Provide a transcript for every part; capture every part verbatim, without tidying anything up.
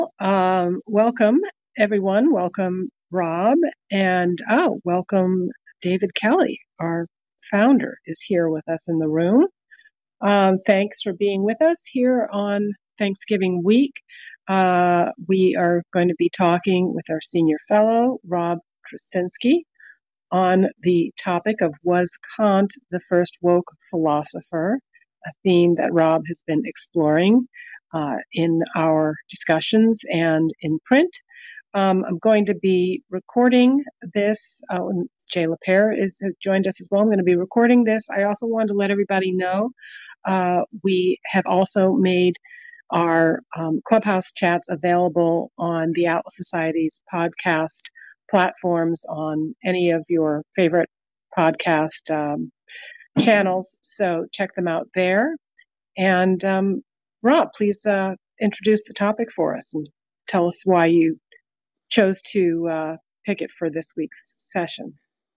Um, welcome, everyone. Welcome, Rob. And oh, welcome, David Kelly, our founder, is here with us in the room. Um, thanks for being with us here on Thanksgiving week. Uh, we are going to be talking with our senior fellow, Rob Krasinski, on the topic of Was Kant the first woke philosopher, a theme that Rob has been exploring uh, in our discussions and in print. Um, I'm going to be recording this. Uh, Jay Lapere is, has joined us as well. I'm going to be recording this. I also wanted to let everybody know uh, we have also made our um, Clubhouse chats available on the Atlas Society's podcast platforms on any of your favorite podcast um, channels. So check them out there. And um, Rob, please uh, introduce the topic for us and tell us why you chose to uh, pick it for this week's session.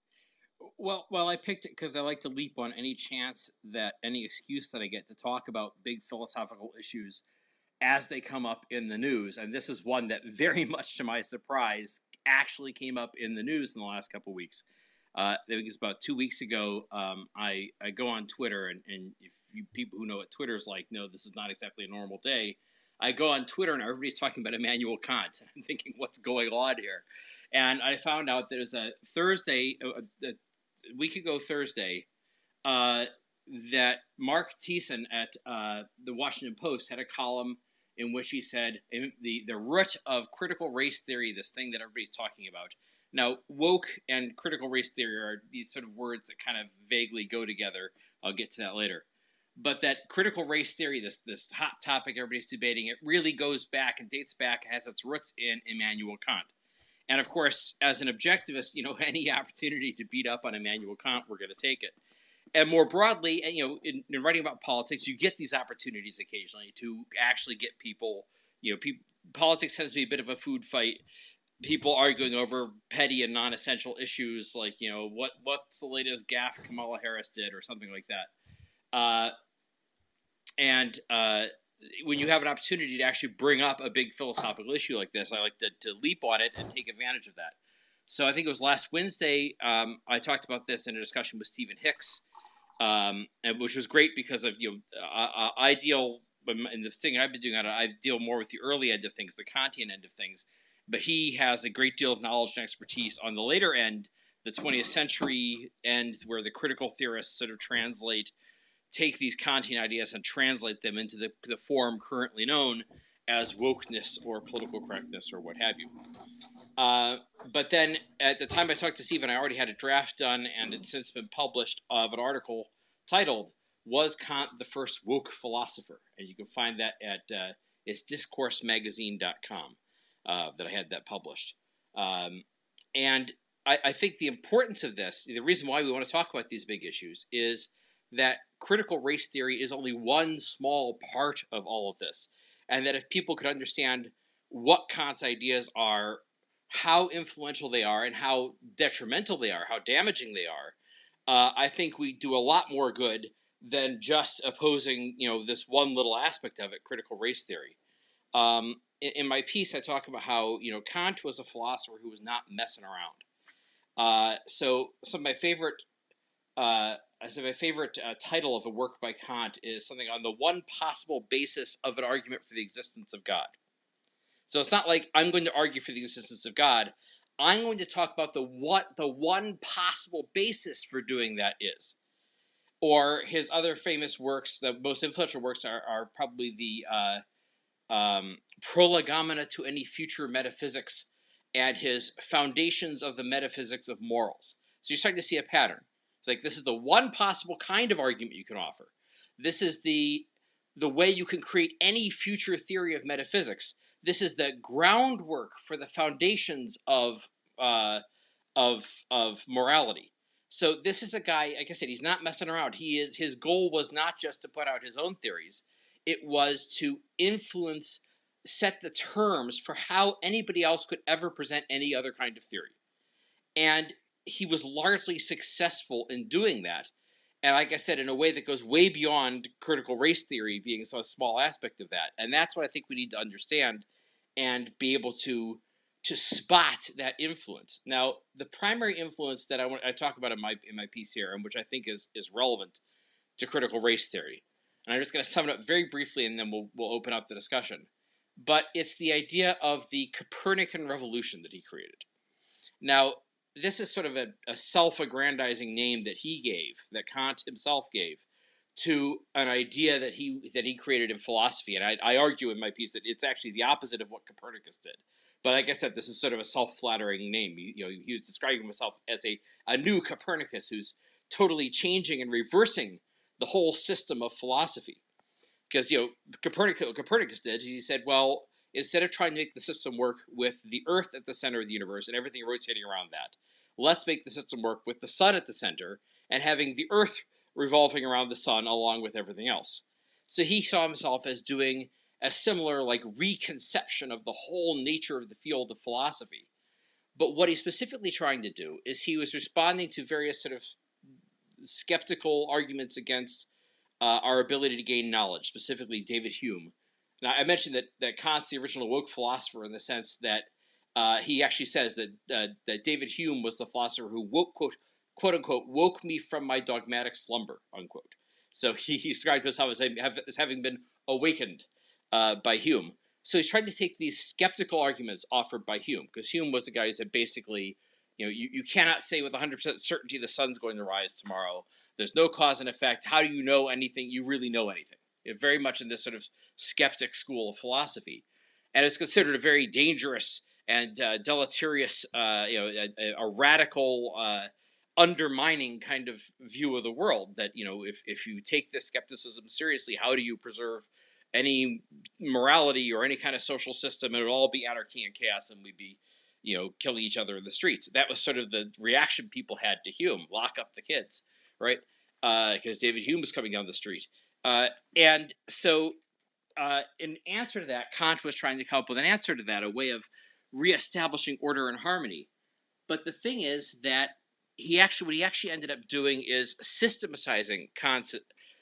Well, well, I picked it because I like to leap on any chance that any excuse that I get to talk about big philosophical issues as they come up in the news. And this is one that, very much to my surprise, actually came up in the news in the last couple of weeks. Uh, it was about two weeks ago. Um, I, I go on Twitter, and, and if you people who know what Twitter's like know this is not exactly a normal day. I go on Twitter, and everybody's talking about Immanuel Kant. And I'm thinking, what's going on here? And I found out there's a Thursday, a, a week ago Thursday, uh, that Mark Thiessen at uh, the Washington Post had a column in which he said the, the root of critical race theory, this thing that everybody's talking about. Now, woke and critical race theory are these sort of words that kind of vaguely go together. I'll get to that later. But that critical race theory, this this hot topic everybody's debating, it really goes back and dates back and has its roots in Immanuel Kant. And of course, as an objectivist, you know, any opportunity to beat up on Immanuel Kant, we're going to take it. And more broadly, and you know, in, in writing about politics, you get these opportunities occasionally to actually get people. You know, people, politics tends to be a bit of a food fight. People arguing over petty and non-essential issues, like you know, what what's the latest gaffe Kamala Harris did, or something like that. Uh, and uh, when you have an opportunity to actually bring up a big philosophical issue like this, I like to, to leap on it and take advantage of that. So I think it was last Wednesday, um, I talked about this in a discussion with Stephen Hicks, um, and, which was great because of, you know, uh, I deal, and the thing I've been doing on it, I deal more with the early end of things, the Kantian end of things, but he has a great deal of knowledge and expertise on the later end, the twentieth century end, where the critical theorists sort of translate take these Kantian ideas and translate them into the, the form currently known as wokeness or political correctness or what have you. Uh, but then at the time I talked to Stephen, I already had a draft done, and it's since been published, of an article titled "Was Kant the First Woke Philosopher?" And you can find that at uh, it's discourse magazine dot com uh, that I had that published. Um, and I, I think the importance of this, the reason why we want to talk about these big issues, is that critical race theory is only one small part of all of this. And that if people could understand what Kant's ideas are, how influential they are, and how detrimental they are, how damaging they are, uh, I think we do a lot more good than just opposing, you know, this one little aspect of it, critical race theory. Um, in, in my piece, I talk about how, you know, Kant was a philosopher who was not messing around. Uh, so some of my favorite uh, so my favorite uh, title of a work by Kant is something on the one possible basis of an argument for the existence of God. So it's not like I'm going to argue for the existence of God. I'm going to talk about the what the one possible basis for doing that is. Or his other famous works, the most influential works, are, are probably the uh, um, Prolegomena to Any Future Metaphysics and his Foundations of the Metaphysics of Morals. So you're starting to see a pattern. It's like this is the one possible kind of argument you can offer. This is the the way you can create any future theory of metaphysics. This is the groundwork for the foundations of uh, of of morality. So this is a guy, like I said, he's not messing around. He is his goal was not just to put out his own theories. It was to influence, set the terms for how anybody else could ever present any other kind of theory. And he was largely successful in doing that. And like I said, in a way that goes way beyond critical race theory being so a small aspect of that. And that's what I think we need to understand and be able to to spot that influence. Now, the primary influence that I want I talk about in my in my piece here, and which I think is is relevant to critical race theory, and I'm just going to sum it up very briefly, and then we'll we'll open up the discussion. But it's the idea of the Copernican revolution that he created. Now, this is sort of a, a self-aggrandizing name that he gave, that Kant himself gave, to an idea that he that he created in philosophy. And I, I argue in my piece that it's actually the opposite of what Copernicus did. But like I said, this is sort of a self-flattering name. He, you know, he was describing himself as a, a new Copernicus who's totally changing and reversing the whole system of philosophy. Because, you know, Copernicus, Copernicus did, he said, well, instead of trying to make the system work with the Earth at the center of the universe and everything rotating around that, let's make the system work with the sun at the center and having the Earth revolving around the sun along with everything else. So he saw himself as doing a similar, like, reconception of the whole nature of the field of philosophy. But what he's specifically trying to do is he was responding to various sort of skeptical arguments against uh, our ability to gain knowledge, specifically David Hume. Now, I mentioned that, that Kant's the original woke philosopher in the sense that uh, he actually says that uh, that David Hume was the philosopher who woke, quote, quote unquote, woke me from my dogmatic slumber, unquote. So he, he described himself as, as having been awakened uh, by Hume. So he's trying to take these skeptical arguments offered by Hume, because Hume was the guy who said basically, you know, you, you cannot say with one hundred percent certainty the sun's going to rise tomorrow. There's no cause and effect. How do you know anything? You really know anything. It, very much in this sort of skeptic school of philosophy. And it's considered a very dangerous and uh, deleterious, uh, you know, a, a radical, uh, undermining kind of view of the world. That, you know, if if you take this skepticism seriously, how do you preserve any morality or any kind of social system? It would all be anarchy and chaos, and we'd be, you know, killing each other in the streets. That was sort of the reaction people had to Hume: lock up the kids, right? Because uh, David Hume was coming down the street, uh, and so. Uh, in answer to that, Kant was trying to come up with an answer to that, a way of reestablishing order and harmony. But the thing is that he actually, what he actually ended up doing is systematizing Kant's,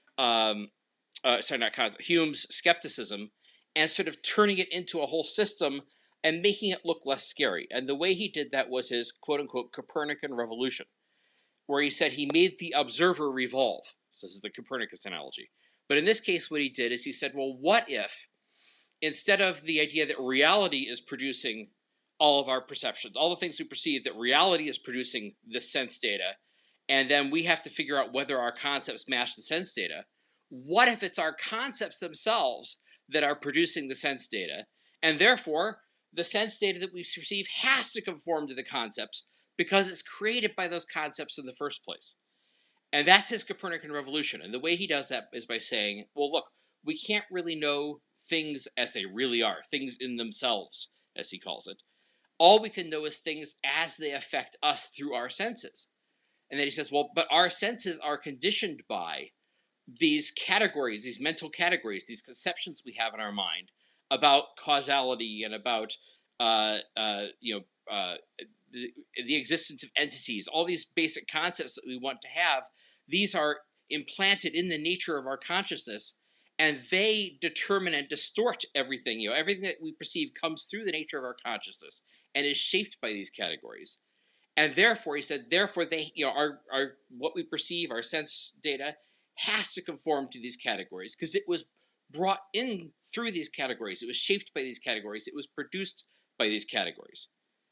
um, uh, sorry, not Kant's, Hume's skepticism, and sort of turning it into a whole system and making it look less scary. And the way he did that was his quote unquote Copernican revolution, where he said he made the observer revolve. So this is the Copernicus analogy. But in this case, what he did is he said, well, what if instead of the idea that reality is producing all of our perceptions, all the things we perceive, that reality is producing the sense data, and then we have to figure out whether our concepts match the sense data, what if it's our concepts themselves that are producing the sense data, and therefore the sense data that we perceive has to conform to the concepts because it's created by those concepts in the first place? And that's his Copernican revolution. And the way he does that is by saying, well, look, we can't really know things as they really are, things in themselves, as he calls it. All we can know is things as they affect us through our senses. And then he says, well, but our senses are conditioned by these categories, these mental categories, these conceptions we have in our mind about causality and about, uh, uh, you know, uh, the, the existence of entities, all these basic concepts that we want to have. These are implanted in the nature of our consciousness, and they determine and distort everything. You know, everything that we perceive comes through the nature of our consciousness and is shaped by these categories. And therefore, he said, therefore, they, you know, our, our what we perceive, our sense data, has to conform to these categories because it was brought in through these categories. It was shaped by these categories. It was produced by these categories.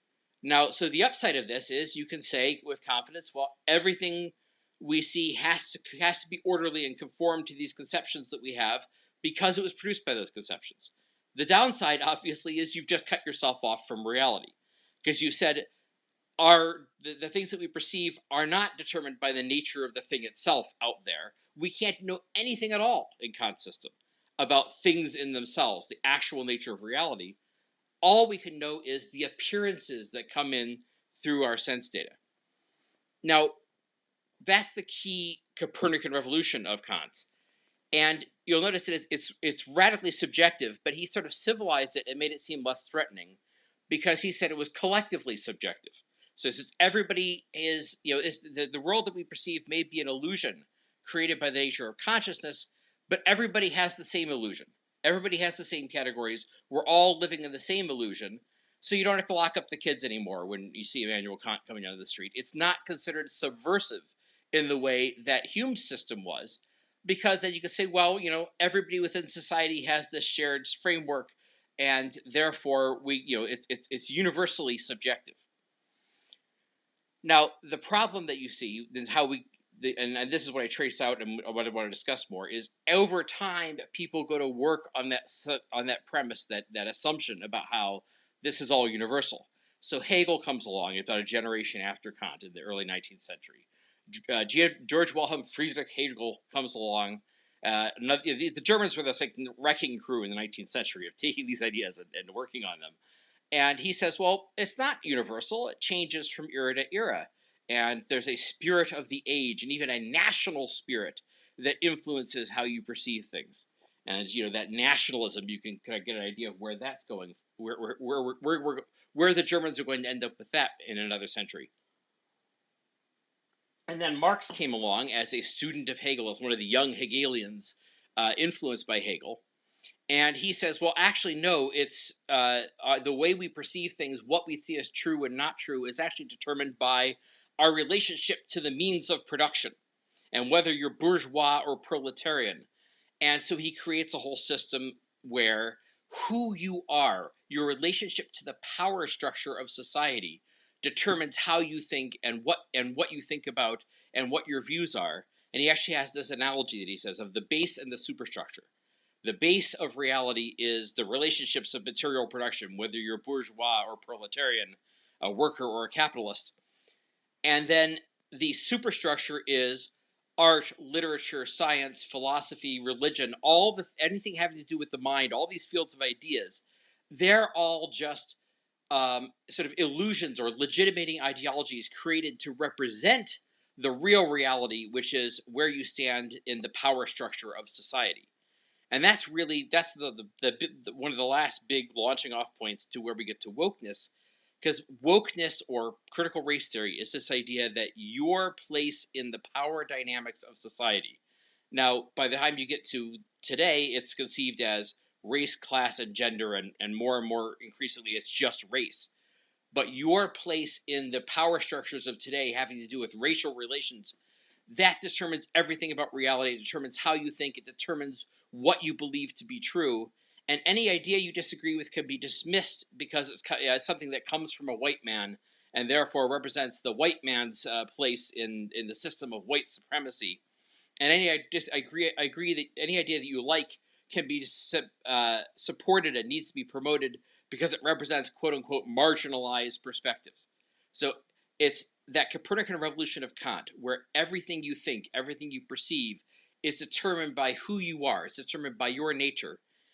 Now, so the upside of this is you can say with confidence, well, everything we see has to has to be orderly and conform to these conceptions that we have because it was produced by those conceptions. The downside, obviously, is you've just cut yourself off from reality because you said are the, the things that we perceive are not determined by the nature of the thing itself out there. We can't know anything at all in Kant's system about things in themselves, the actual nature of reality. All we can know is the appearances that come in through our sense data. Now, that's the key Copernican revolution of Kant's. And you'll notice that it's it's radically subjective, but he sort of civilized it and made it seem less threatening because he said it was collectively subjective. So since everybody is, you know, is the, the world that we perceive may be an illusion created by the nature of consciousness, but everybody has the same illusion. Everybody has the same categories. We're all living in the same illusion. So you don't have to lock up the kids anymore when you see Immanuel Kant coming down the street. It's not considered subversive in the way that Hume's system was, because then you can say, well, you know, everybody within society has this shared framework, and therefore we, you know, it's it's it's universally subjective. Now, the problem that you see is how we, the, and, and this is what I trace out and what I want to discuss more, is over time people go to work on that on that premise, that that assumption about how this is all universal. So Hegel comes along about a generation after Kant in the early nineteenth century. Uh, George Wilhelm Friedrich Hegel comes along. Uh, another, the, the Germans were this like wrecking crew in the nineteenth century of taking these ideas and, and working on them. And he says, well, it's not universal. It changes from era to era. And there's a spirit of the age and even a national spirit that influences how you perceive things. And, you know, that nationalism, you can kind of get an idea of where that's going, where, where, where, where, where, where the Germans are going to end up with that in another century. And then Marx came along as a student of Hegel, as one of the young Hegelians uh, influenced by Hegel. And he says, well, actually, no, it's uh, uh, the way we perceive things, what we see as true and not true, is actually determined by our relationship to the means of production and whether you're bourgeois or proletarian. And so he creates a whole system where who you are, your relationship to the power structure of society, determines how you think and what and what you think about and what your views are. And he actually has this analogy that he says of the base and the superstructure. The base of reality is the relationships of material production, whether you're bourgeois or proletarian, a worker or a capitalist. And then the superstructure is art, literature, science, philosophy, religion, all the anything having to do with the mind, all these fields of ideas. They're all just um, sort of illusions or legitimating ideologies created to represent the real reality, which is where you stand in the power structure of society. And that's really that's the, the, the, the one of the last big launching off points to where we get to wokeness, because wokeness or critical race theory is this idea that your place in the power dynamics of society. Now, by the time you get to today, it's conceived as race, class, and gender, and, and more and more increasingly, it's just race. But your place in the power structures of today having to do with racial relations, that determines everything about reality. It determines how you think. It determines what you believe to be true. And any idea you disagree with can be dismissed because it's uh, something that comes from a white man and therefore represents the white man's uh, place in, in the system of white supremacy. And any I, just, I agree I agree that any idea that you like can be uh, supported and needs to be promoted because it represents quote unquote marginalized perspectives. So it's that Copernican revolution of Kant, where everything you think, everything you perceive, is determined by who you are. It's determined by your nature.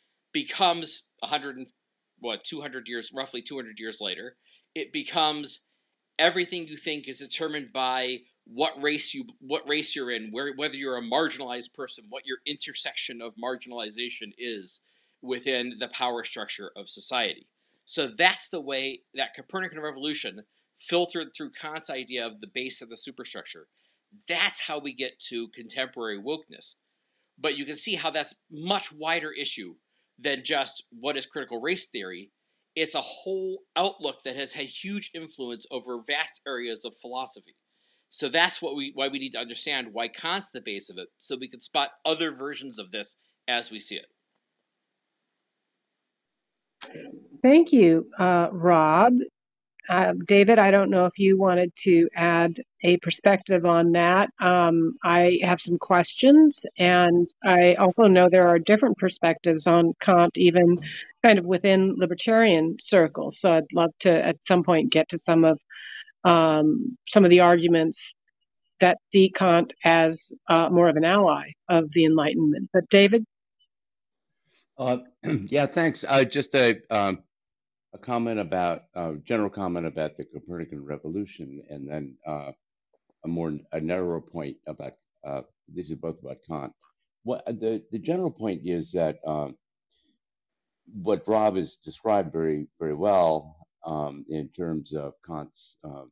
Becomes a hundred and what two hundred years, roughly two hundred years later, it becomes everything you think is determined by what race you what race you're in, where whether you're a marginalized person, what your intersection of marginalization is within the power structure of society. So that's the way that Copernican revolution filtered through Kant's idea of the base of the superstructure. That's how we get to contemporary wokeness. But you can see how that's much wider issue than just what is critical race theory. It's a whole outlook that has had huge influence over vast areas of philosophy. So that's what we why we need to understand why Kant's the base of it, so we can spot other versions of this as we see it. Thank you, uh, Rob. Uh, David, I don't know if you wanted to add a perspective on that. Um, I have some questions, and I also know there are different perspectives on Kant, even kind of within libertarian circles. So I'd love to, at some point, get to some of um, some of the arguments that see Kant as uh, more of an ally of the Enlightenment. But David? Uh, yeah, thanks. Uh, just a um, a comment about uh, general comment about the Copernican revolution, and then uh, a more a narrower point about uh, this is both about Kant. What the the general point is that um, what Rob has described very very well um, in terms of Kant's um,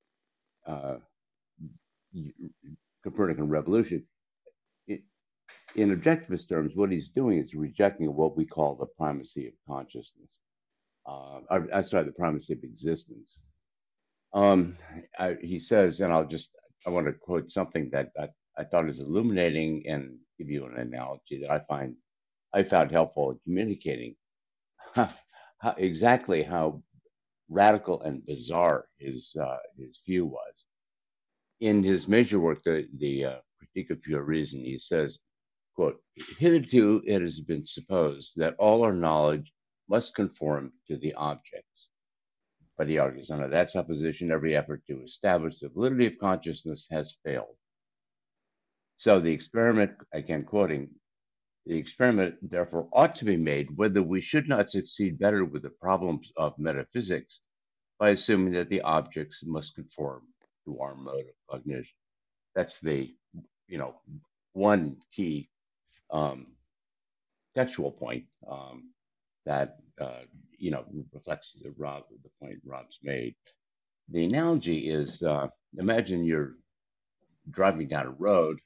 uh, Copernican revolution. It, in objectivist terms, what he's doing is rejecting what we call the primacy of consciousness. Uh, or, I'm sorry, the primacy of existence. Um, I, he says, and I'll just, I want to quote something that I, I thought is illuminating and give you an analogy that I find, I found helpful in communicating how, how, exactly how radical and bizarre his, uh, his view was. In his major work, the, the uh, Critique of Pure Reason, he says, quote, hitherto it has been supposed that all our knowledge must conform to the objects. But he argues under that supposition, every effort to establish the validity of consciousness has failed. So the experiment, again quoting, the experiment therefore ought to be made whether we should not succeed better with the problems of metaphysics by assuming that the objects must conform to our mode of cognition. That's the, you know, one key um, textual point um, that uh, you know reflects the Rob the point Rob's made. The analogy is uh, imagine you're driving down a road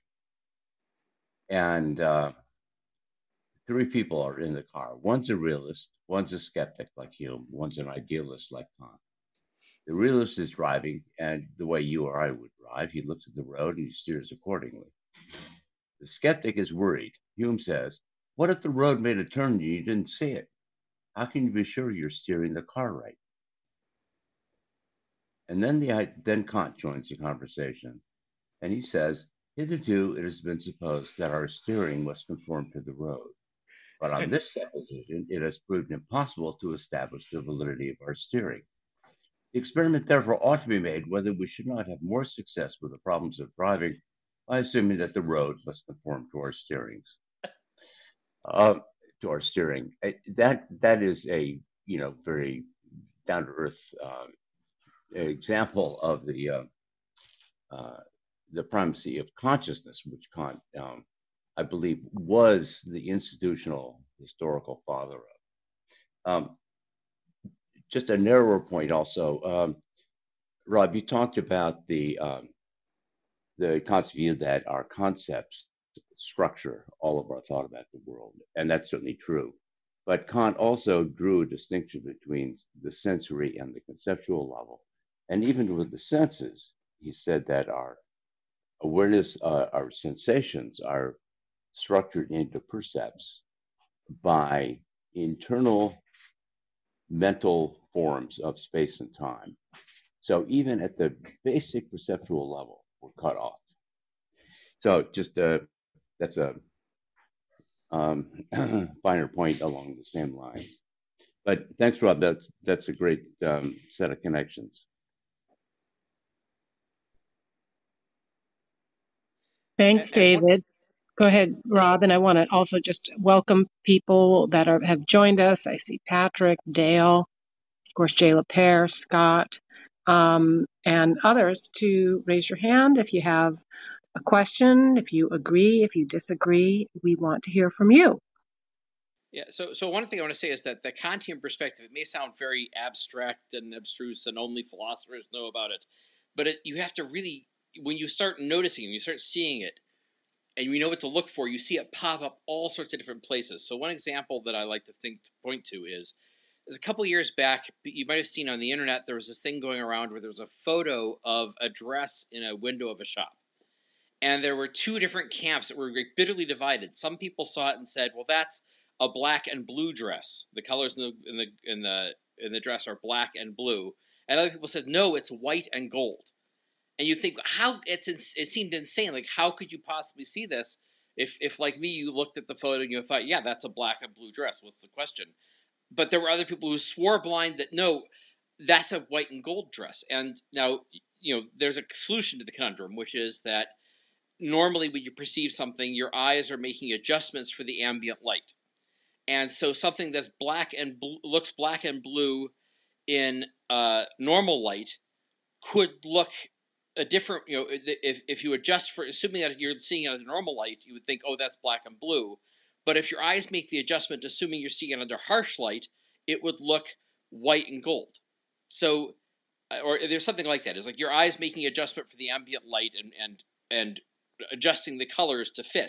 and uh, three people are in the car. One's a realist, one's a skeptic like Hume, one's an idealist like Kant. The realist is driving, and the way you or I would drive, he looks at the road and he steers accordingly. The skeptic is worried. Hume says, what if the road made a turn and you didn't see it? How can you be sure you're steering the car right? And then the then Kant joins the conversation, and he says, hitherto it has been supposed that our steering must conform to the road. But on this supposition, it has proved impossible to establish the validity of our steering. The experiment therefore ought to be made whether we should not have more success with the problems of driving by assuming that the road must conform to our steerings. Uh, to our steering. That that is a you know very down to earth uh, example of the uh, uh, the primacy of consciousness, which Kant, um, I believe, was the institutional historical father of. Um, just a narrower point, also, um, Rob, you talked about the um, the Kant's view that our concepts structure all of our thought about the world, and that's certainly true. But Kant also drew a distinction between the sensory and the conceptual level. And even with the senses, he said that our awareness, uh, our sensations are structured into percepts by internal mental forms of space and time. So even at the basic perceptual level, we're cut off. So just uh, that's a um, finer point along the same lines. But thanks, Rob. That's that's a great um, set of connections. Thanks, And, and one, David. Go ahead, Rob. And I want to also just welcome people that are, have joined us. I see Patrick, Dale, of course, Jay LaPere, Scott, um, and others to raise your hand if you have a question, if you agree, if you disagree. We want to hear from you. yeah. So, so one thing I want to say is that the Kantian perspective, it may sound very abstract and abstruse, and only philosophers know about it, but it, you have to really, when you start noticing and you start seeing it, and you know what to look for, you see it pop up all sorts of different places. So one example that I like to think to point to is, is a couple of years back, you might have seen on the internet, there was this thing going around where there was a photo of a dress in a window of a shop. And there were two different camps that were bitterly divided. Some people saw it and said, well, that's a black and blue dress. The colors in the in the in the in the dress are black and blue. And other people said, no, it's white and gold. And you think, how it's it seemed insane. Like, how could you possibly see this if if like me, you looked at the photo and you thought, yeah, that's a black and blue dress. What's the question? But there were other people who swore blind that no, that's a white and gold dress. And now, you know, there's a solution to the conundrum, which is that normally when you perceive something, your eyes are making adjustments for the ambient light. And so something that's black and bl- looks black and blue in uh, normal light could look a different, you know, if, if you adjust for, assuming that you're seeing it under normal light, you would think, oh, that's black and blue. But if your eyes make the adjustment, assuming you're seeing it under harsh light, it would look white and gold. So, or there's something like that. It's like your eyes making adjustment for the ambient light and and and adjusting the colors to fit.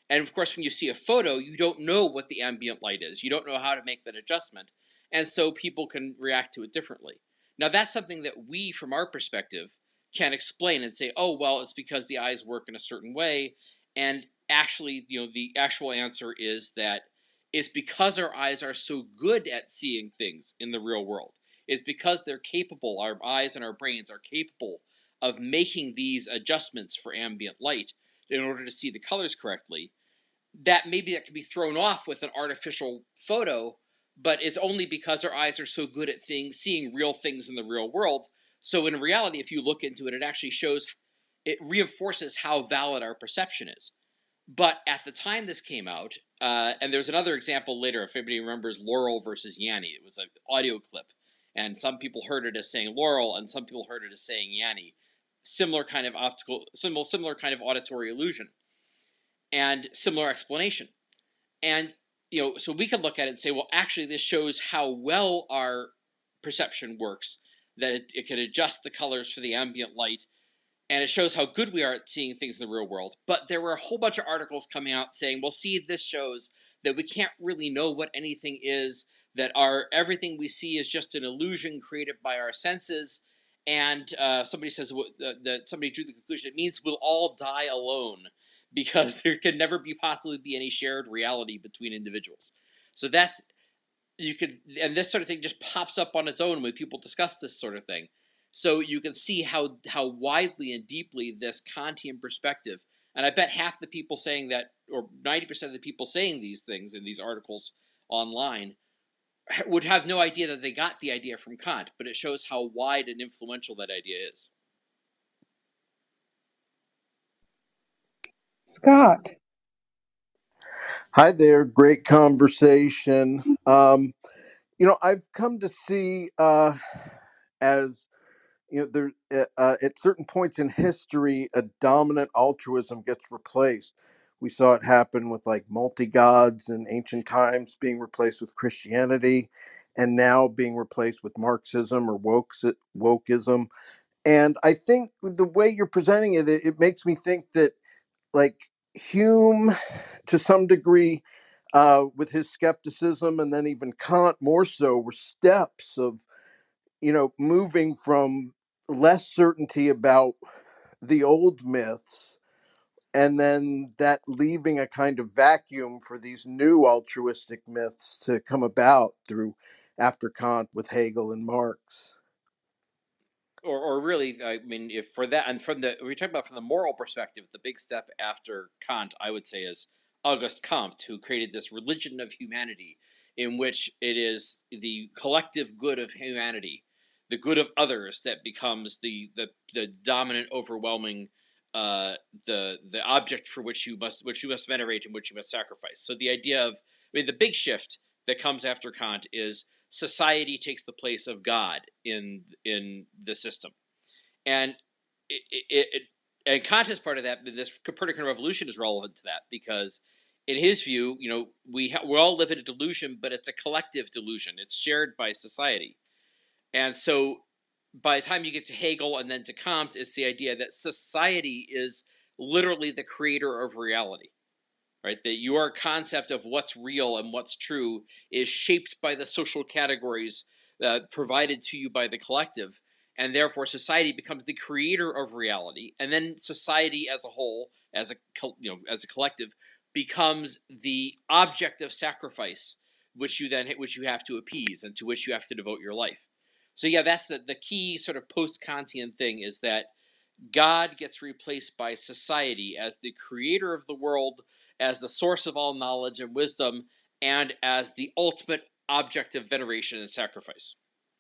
And of course, when you see a photo, you don't know what the ambient light is. You don't know how to make that adjustment. And so people can react to it differently. Now, that's something that we, from our perspective, can explain and say, oh, well, it's because the eyes work in a certain way. And actually, you know, the actual answer is that it's because our eyes are so good at seeing things in the real world. It's because they're capable, our eyes and our brains are capable of making these adjustments for ambient light in order to see the colors correctly, that maybe that can be thrown off with an artificial photo, but it's only because our eyes are so good at things, seeing real things in the real world. So in reality, if you look into it, it actually shows, it reinforces how valid our perception is. But at the time this came out, uh, and there's another example later, if anybody remembers Laurel versus Yanny, it was an audio clip, and some people heard it as saying Laurel, and some people heard it as saying Yanny. Similar kind of optical, similar, similar kind of auditory illusion, and similar explanation. And you know, so we can look at it and say, well, actually, this shows how well our perception works. That it, it can adjust the colors for the ambient light, and it shows how good we are at seeing things in the real world. But there were a whole bunch of articles coming out saying, well, see, this shows that we can't really know what anything is, that our everything we see is just an illusion created by our senses. And uh, somebody says uh, that somebody drew the conclusion it means we'll all die alone because there can never be possibly be any shared reality between individuals. So that's, you could, and this sort of thing just pops up on its own when people discuss this sort of thing. So you can see how how widely and deeply this Kantian perspective, and I bet half the people saying that, or ninety percent of the people saying these things in these articles online, would have no idea that they got the idea from Kant, but it shows how wide and influential that idea is. Scott. Hi there, great conversation. Um, you know, I've come to see uh, as you know, there uh, at certain points in history, a dominant altruism gets replaced. We saw it happen with like multi-gods in ancient times being replaced with Christianity, and now being replaced with Marxism or woke wokeism. And I think the way you're presenting it, it, it makes me think that like Hume, to some degree, uh, with his skepticism, and then even Kant more so, were steps of, you know, moving from less certainty about the old myths, and then that leaving a kind of vacuum for these new altruistic myths to come about through after Kant with Hegel and Marx. Or, or really, I mean, if for that, and from the, we talk about from the moral perspective, the big step after Kant, I would say, is Auguste Comte, who created this religion of humanity, in which it is the collective good of humanity, the good of others, that becomes the the, the dominant, overwhelming, uh, the the object for which you must which you must venerate and which you must sacrifice. So the idea of, I mean, the big shift that comes after Kant is society takes the place of God in in the system, and it, it, it and Kant is part of that. This Copernican revolution is relevant to that because, in his view, you know, we ha- we all live in a delusion, but it's a collective delusion. It's shared by society, and so by the time you get to Hegel and then to Comte, it's the idea that society is literally the creator of reality. Right, that your concept of what's real and what's true is shaped by the social categories uh, provided to you by the collective, and therefore society becomes the creator of reality, and then society as a whole, as a you know, as a collective, becomes the object of sacrifice, which you then which you have to appease and to which you have to devote your life. So yeah, that's the the key sort of post-Kantian thing, is that God gets replaced by society as the creator of the world, as the source of all knowledge and wisdom, and as the ultimate object of veneration and sacrifice.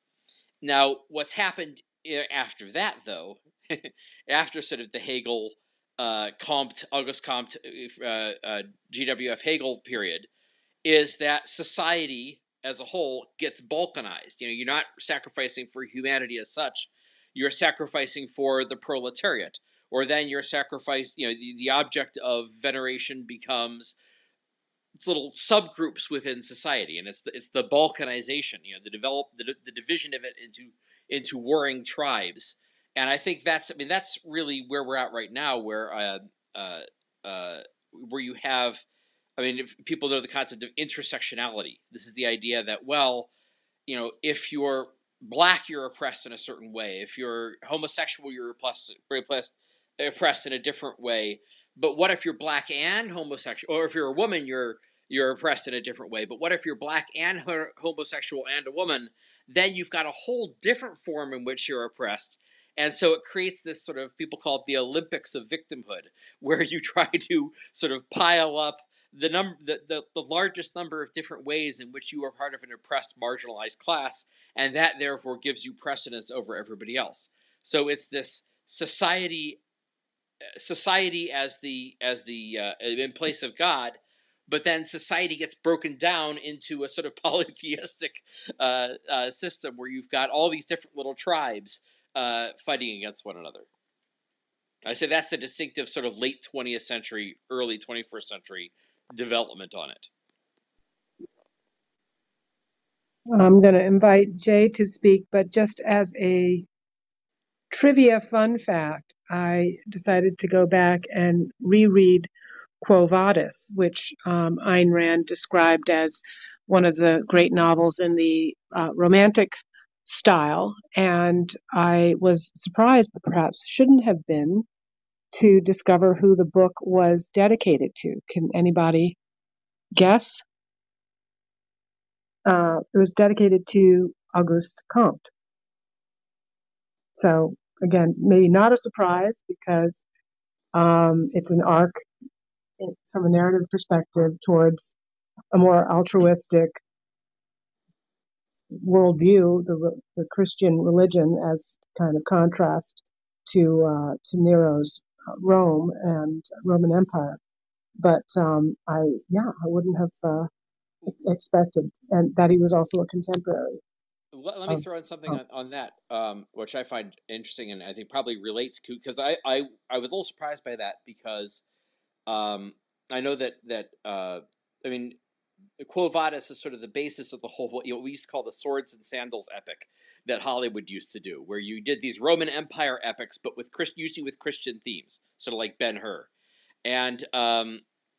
Now, what's happened after that, though, after sort of the Hegel, uh, Comte, August Comte, uh, uh, G W F Hegel period, is that society as a whole gets balkanized. You know, you're not sacrificing for humanity as such. You're sacrificing for the proletariat, or then your sacrifice, you know, the, the object of veneration becomes it's little subgroups within society, and it's the, it's the balkanization, you know, the develop the, the division of it into into warring tribes. And I think that's, I mean, that's really where we're at right now, where uh, uh, uh, where you have, I mean, if people know the concept of intersectionality. This is the idea that, well, you know, if you're black, you're oppressed in a certain way. If you're homosexual, you're oppressed, oppressed, oppressed in a different way. But what if you're black and homosexual, or if you're a woman, you're you're oppressed in a different way? But what if you're black and ho- homosexual and a woman? Then you've got a whole different form in which you're oppressed. And so it creates this sort of, people call it the Olympics of victimhood, where you try to sort of pile up the number, the, the, the largest number of different ways in which you are part of an oppressed, marginalized class, and that therefore gives you precedence over everybody else. So it's this society, society as the as the uh, in place of God, but then society gets broken down into a sort of polytheistic uh, uh, system where you've got all these different little tribes uh, fighting against one another. I say that's the distinctive sort of late twentieth century, early twenty-first century development on it. I'm going to invite Jay to speak, but just as a trivia fun fact, I decided to go back and reread Quo Vadis, which um, Ayn Rand described as one of the great novels in the uh, romantic style. And I was surprised, but perhaps shouldn't have been, to discover who the book was dedicated to. Can anybody guess? Uh, it was dedicated to Auguste Comte. So again, maybe not a surprise, because um, it's an arc from a narrative perspective towards a more altruistic worldview, the the Christian religion, as kind of contrast to uh, to Nero's Rome and Roman Empire. But um, I, yeah, I wouldn't have uh, expected, and that he was also a contemporary. Let, let me throw in something on, on that, um, which I find interesting and I think probably relates to, because I, I, I was a little surprised by that, because um, I know that, that uh, I mean, Quo Vadis is sort of the basis of the whole, what, you know, we used to call the swords and sandals epic that Hollywood used to do, where you did these Roman Empire epics, but with Christ, usually with Christian themes, sort of like Ben-Hur. And, um,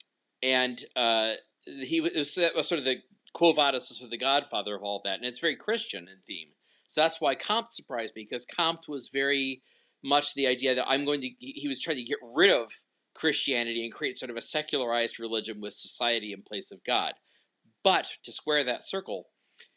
and uh, he was, was sort of the, Quo Vadis is sort of the godfather of all that, and it's very Christian in theme. So that's why Comte surprised me, because Comte was very much the idea that I'm going to, he was trying to get rid of Christianity and create sort of a secularized religion with society in place of God. But to square that circle,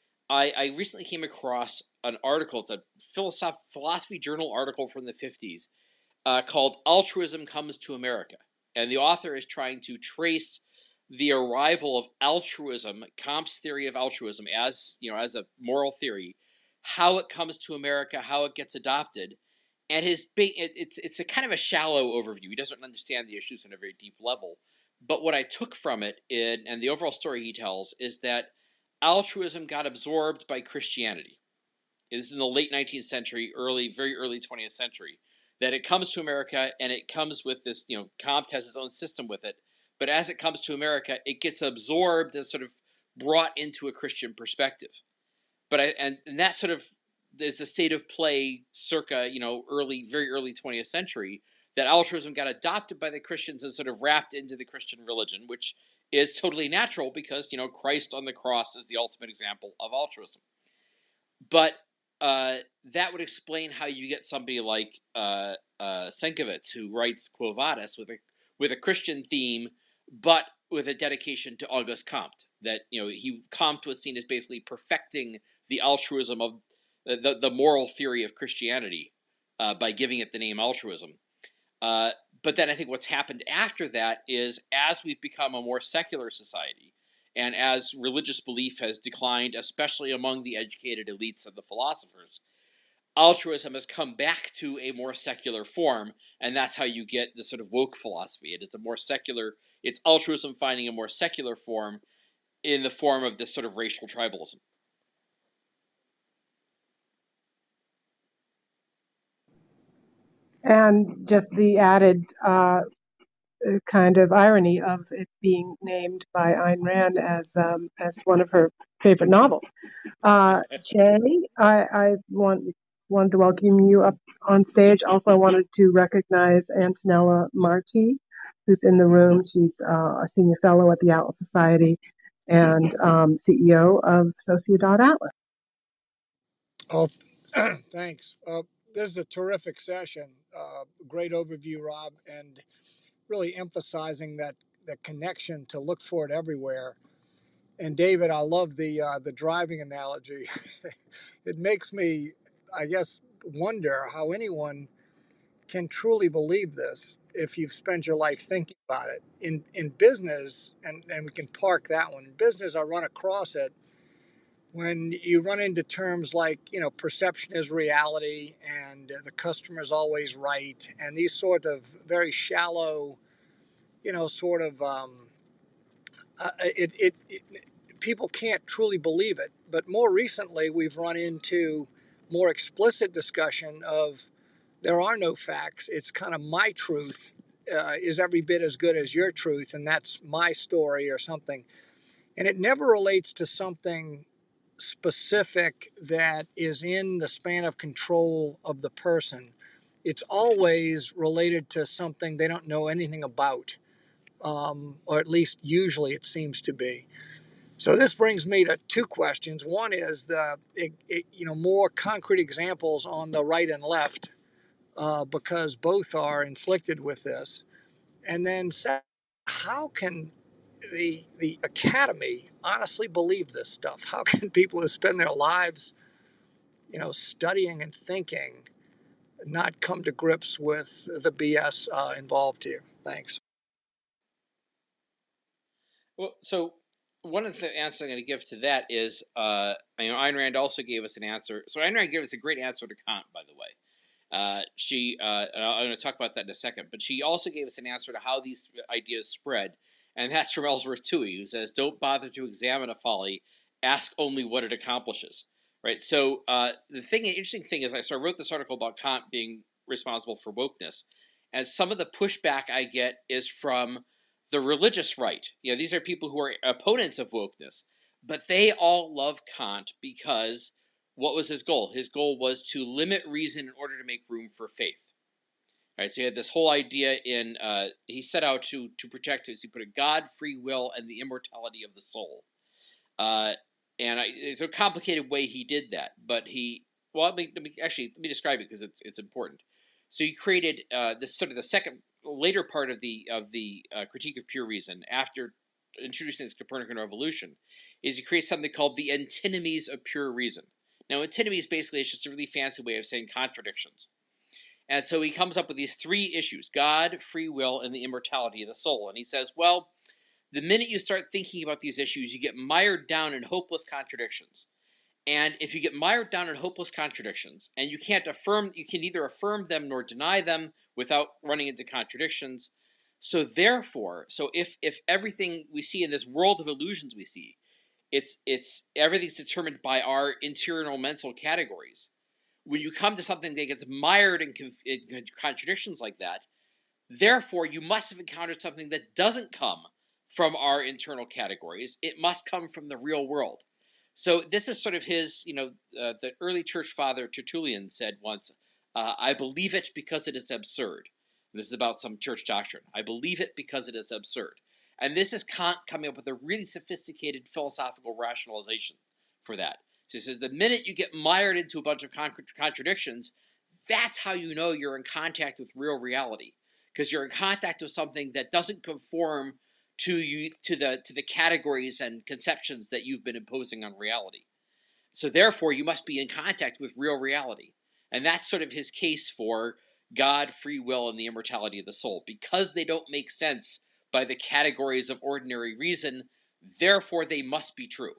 I, I recently came across an article. It's a philosoph- philosophy journal article from the fifties uh, called "Altruism Comes to America," and the author is trying to trace the arrival of altruism, Comte's theory of altruism, as you know, as a moral theory, how it comes to America, how it gets adopted, and his big it, it's it's a kind of a shallow overview. He doesn't understand the issues on a very deep level. But what I took from it, in, and the overall story he tells, is that altruism got absorbed by Christianity. It is in the late nineteenth century, early, very early twentieth century, that it comes to America, and it comes with this, you know, Comte has his own system with it. But as it comes to America, it gets absorbed and sort of brought into a Christian perspective. But I, and, and that sort of is the state of play circa, you know, early, very early twentieth century, that altruism got adopted by the Christians and sort of wrapped into the Christian religion, which is totally natural because, you know, Christ on the cross is the ultimate example of altruism. But uh, that would explain how you get somebody like uh, uh, Sienkiewicz, who writes Quo Vadis with a with a Christian theme, but with a dedication to Auguste Comte. That, you know, he Comte was seen as basically perfecting the altruism of the the moral theory of Christianity uh, by giving it the name altruism. Uh, but then I think what's happened after that is, as we've become a more secular society, and as religious belief has declined, especially among the educated elites and the philosophers, altruism has come back to a more secular form, and that's how you get the sort of woke philosophy. It is a more secular, it's altruism finding a more secular form in the form of this sort of racial tribalism. And just the added uh, kind of irony of it being named by Ayn Rand as um, as one of her favorite novels. Uh, Jay, I, I want wanted to welcome you up on stage. Also, I wanted to recognize Antonella Marti, who's in the room. She's uh, a senior fellow at the Atlas Society and um, C E O of Sociedad Atlas. Oh, thanks. Uh, this is a terrific session. Uh, great overview, Rob, and really emphasizing that the connection to look for it everywhere. And David, I love the uh, the driving analogy. It makes me, I guess, wonder how anyone can truly believe this if you've spent your life thinking about it. In in business, and, and we can park that one. In business, I run across it when you run into terms like, you know, perception is reality and the customer is always right, and these sort of very shallow, you know, sort of um, uh, it, it, it people can't truly believe it. But more recently, we've run into more explicit discussion of there are no facts. It's kind of my truth uh, is every bit as good as your truth, and that's my story or something. And it never relates to something specific that is in the span of control of the person. It's always related to something they don't know anything about, um, or at least usually it seems to be. So this brings me to two questions. One is the it, it, you know more concrete examples on the right and left, uh, because both are inflicted with this. And then second, how can the the academy honestly believe this stuff? How can people who spend their lives, you know, studying and thinking, not come to grips with the B S uh, involved here? Thanks. Well, so one of the answers I'm going to give to that is, uh, you know, Ayn Rand also gave us an answer. So Ayn Rand gave us a great answer to Kant, by the way. Uh, she, uh, and I'm going to talk about that in a second, but she also gave us an answer to how these ideas spread, and that's from Ellsworth Toohey, who says, "Don't bother to examine a folly; ask only what it accomplishes." Right. So uh, the thing, the interesting thing is, I so I wrote this article about Kant being responsible for wokeness, and some of the pushback I get is from the religious right. You know, these are people who are opponents of wokeness, but they all love Kant because what was his goal? His goal was to limit reason in order to make room for faith. All right, so he had this whole idea in, uh, he set out to to protect, as he put it, God, free will, and the immortality of the soul. Uh, and I, it's a complicated way he did that, but he, well, let me, let me actually, let me describe it because it's it's important. So he created uh, this sort of the second, later part of the, of the uh, critique of pure reason, after introducing this Copernican revolution, is he creates something called the antinomies of pure reason. Now, antinomies basically is just a really fancy way of saying contradictions. And so he comes up with these three issues: God, free will, and the immortality of the soul. And he says, well, the minute you start thinking about these issues, you get mired down in hopeless contradictions. And if you get mired down in hopeless contradictions, and you can't affirm, you can neither affirm them nor deny them without running into contradictions. So therefore, so if if everything we see in this world of illusions we see, it's it's everything's determined by our interior mental categories. When you come to something that gets mired in, conf- in contradictions like that, therefore you must have encountered something that doesn't come from our internal categories. It must come from the real world. So this is sort of his, you know, uh, the early church father Tertullian said once, uh, I believe it because it is absurd. And this is about some church doctrine. I believe it because it is absurd. And this is Kant coming up with a really sophisticated philosophical rationalization for that. So he says the minute you get mired into a bunch of con- contradictions, that's how you know you're in contact with real reality, because you're in contact with something that doesn't conform to you to the to the categories and conceptions that you've been imposing on reality. So therefore, you must be in contact with real reality, and that's sort of his case for God, free will, and the immortality of the soul. Because they don't make sense by the categories of ordinary reason, therefore they must be true.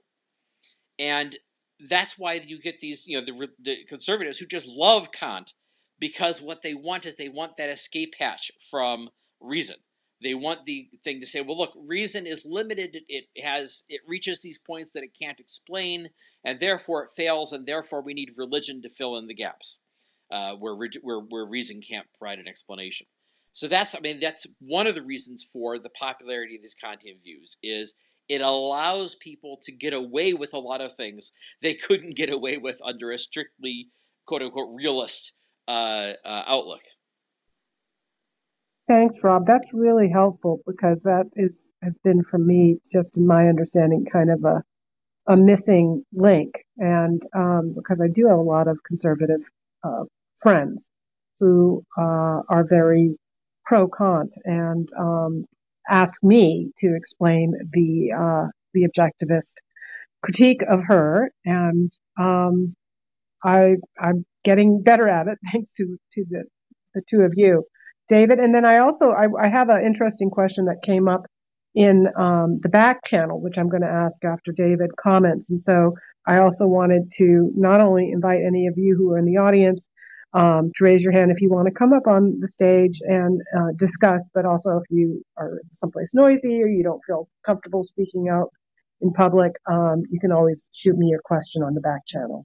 And that's why you get these, you know, the, the conservatives who just love Kant, because what they want is they want that escape hatch from reason. They want the thing to say, well, look, reason is limited. It has, it reaches these points that it can't explain, and therefore it fails, and therefore we need religion to fill in the gaps uh, where, where where reason can't provide an explanation. So that's, I mean, that's one of the reasons for the popularity of these Kantian views is it allows people to get away with a lot of things they couldn't get away with under a strictly, quote unquote, realist uh, uh, outlook. Thanks, Rob. That's really helpful because that is has been for me, just in my understanding, kind of a, a missing link. And um, because I do have a lot of conservative uh, friends who uh, are very pro Kant and um, ask me to explain the uh, the objectivist critique of her, and um, I I'm getting better at it thanks to to the the two of you, David. And then I also I, I have an interesting question that came up in um, the back channel, which I'm going to ask after David comments. And so I also wanted to not only invite any of you who are in the audience um, to raise your hand if you want to come up on the stage and uh, discuss, but also if you are someplace noisy or you don't feel comfortable speaking out in public, um, you can always shoot me your question on the back channel.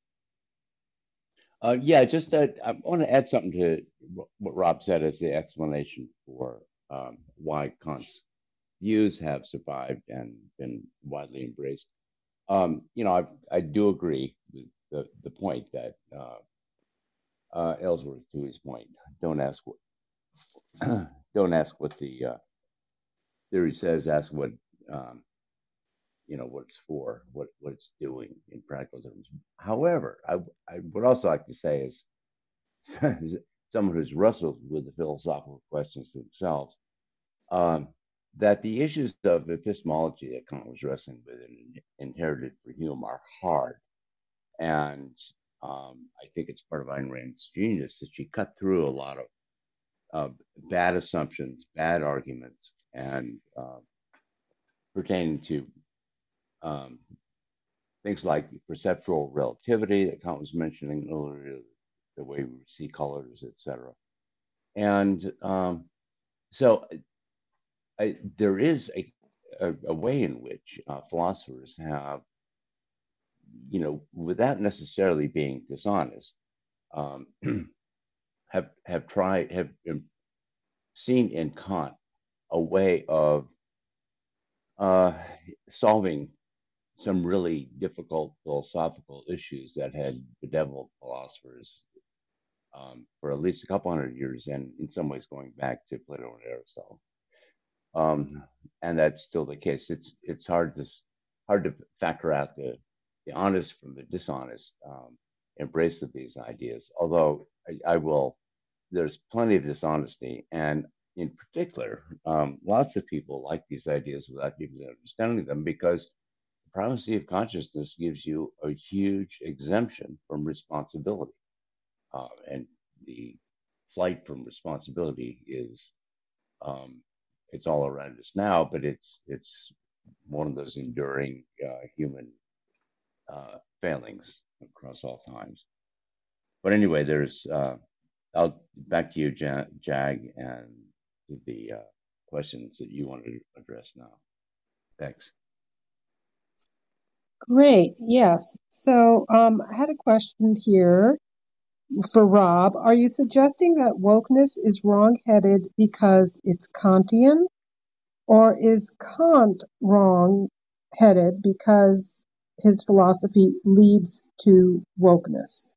Uh, yeah, just that I want to add something to what Rob said as the explanation for um, why Kant's views have survived and been widely embraced. Um, you know, I, I do agree with the, the point that uh, uh, Ellsworth, to his point, don't ask what don't ask what the uh, theory says, ask what um, you know what it's for, what what it's doing in practical terms. However, I I would also like to say is someone who's wrestled with the philosophical questions themselves, um, that the issues of epistemology that Kant was wrestling with and inherited for Hume are hard. And um, I think it's part of Ayn Rand's genius that she cut through a lot of uh, bad assumptions, bad arguments, and uh, pertaining to um, things like perceptual relativity that Kant was mentioning earlier, the way we see colors, et cetera. And um, so I, there is a, a, a, way in which uh, philosophers have, you know, without necessarily being dishonest, um, have have tried have seen in Kant a way of uh, solving some really difficult philosophical issues that had bedeviled philosophers um, for at least a couple hundred years, and in some ways going back to Plato and Aristotle. Um, and that's still the case. It's it's hard to hard to factor out the the honest from the dishonest um, embrace of these ideas. Although I, I will, there's plenty of dishonesty, and in particular, um, lots of people like these ideas without even understanding them because the primacy of consciousness gives you a huge exemption from responsibility, uh, and the flight from responsibility is um, it's all around us now, but it's it's one of those enduring uh, human uh, failings across all times. But anyway, there's uh, I'll back to you, Jag, Jag and the uh, questions that you want to address now. Thanks. Great. Yes. So um, I had a question here for Rob. Are you suggesting that wokeness is wrong-headed because it's Kantian, or is Kant wrong-headed because his philosophy leads to wokeness?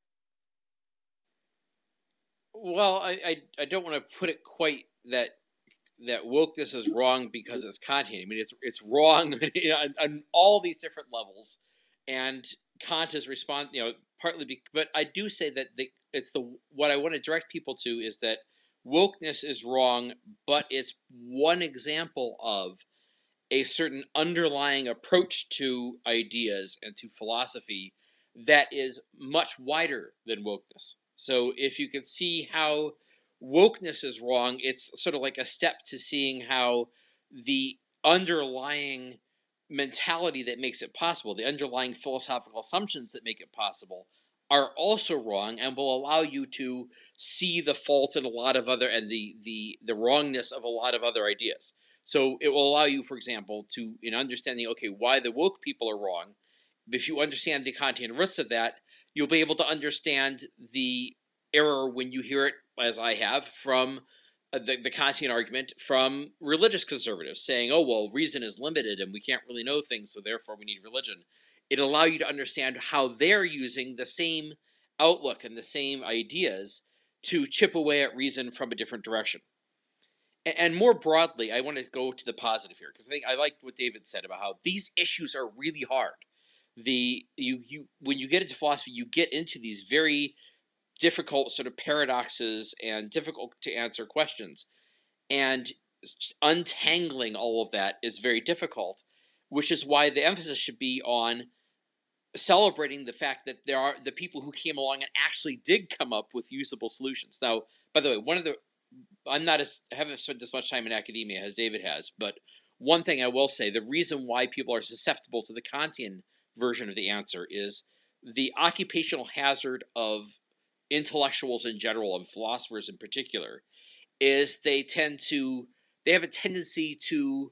Well, I, I, I don't want to put it quite that that wokeness is wrong because it's Kantian. I mean, it's it's wrong you know, on, on all these different levels, and Kant is respond you know partly. Be, but I do say that the it's the what I want to direct people to is that wokeness is wrong, but it's one example of a certain underlying approach to ideas and to philosophy that is much wider than wokeness. So if you can see how wokeness is wrong, it's sort of like a step to seeing how the underlying mentality that makes it possible, the underlying philosophical assumptions that make it possible, are also wrong and will allow you to see the fault in a lot of other and the the the wrongness of a lot of other ideas. So it will allow you, for example, to in understanding okay why the woke people are wrong. If you understand the Kantian roots of that, you'll be able to understand the error when you hear it, as I have, from uh, the, the Kantian argument from religious conservatives saying, oh, well, reason is limited and we can't really know things, so therefore we need religion. It'll allow you to understand how they're using the same outlook and the same ideas to chip away at reason from a different direction. And more broadly, I want to go to the positive here, because I think I liked what David said about how these issues are really hard. The you you when you get into philosophy, you get into these very difficult sort of paradoxes and difficult to answer questions, and untangling all of that is very difficult, which is why the emphasis should be on celebrating the fact that there are the people who came along and actually did come up with usable solutions. Now, by the way, one of the I'm not as I haven't spent as much time in academia as David has, but one thing I will say: the reason why people are susceptible to the Kantian version of the answer is the occupational hazard of intellectuals in general and philosophers in particular is they tend to they have a tendency to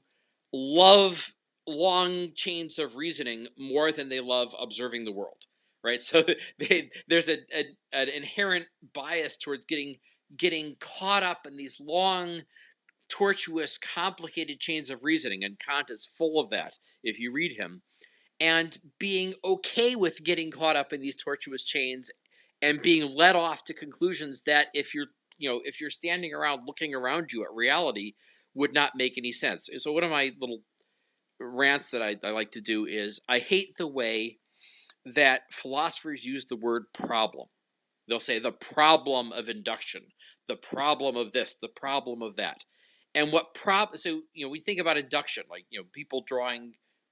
love long chains of reasoning more than they love observing the world, right? So they, there's a, a an inherent bias towards getting getting caught up in these long, tortuous, complicated chains of reasoning, and Kant is full of that if you read him, and being okay with getting caught up in these tortuous chains and being led off to conclusions that if you're you know if you're standing around looking around you at reality would not make any sense. So one of my little rants that I, I like to do is I hate the way that philosophers use the word problem. They'll say the problem of induction, the problem of this, the problem of that. And what prob so you know we think about induction, like you know people drawing